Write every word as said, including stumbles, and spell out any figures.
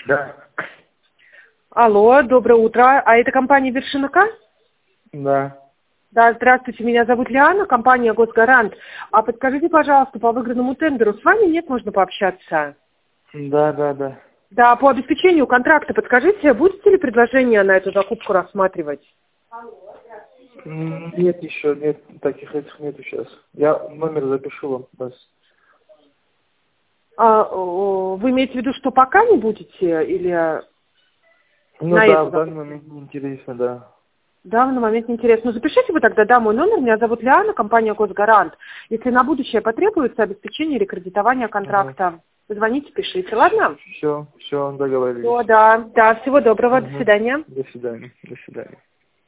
Да. Алло, доброе утро. А это компания «Вершина К»? Да. Да, здравствуйте, меня зовут Лиана, компания «Госгарант». А подскажите, пожалуйста, по выигранному тендеру с вами нет, можно пообщаться? Да, да, да. Да, по обеспечению контракта подскажите, будете ли предложение на эту закупку рассматривать? М, Нет еще, нет, таких этих нету сейчас. Я номер запишу вам. Бас. А, о, вы имеете в виду, что пока не будете или Ну на да, эту в данный закупку? момент не интересно, да. Да, на момент не интересно. Ну, запишите вы тогда, да, мой номер. Меня зовут Лиана, компания «Госгарант». Если на будущее потребуется обеспечение или кредитование Угу. контракта, звоните, пишите, ладно? Все, все, договорились. Все, да, да, всего доброго, до Угу. свидания. До свидания. До свидания.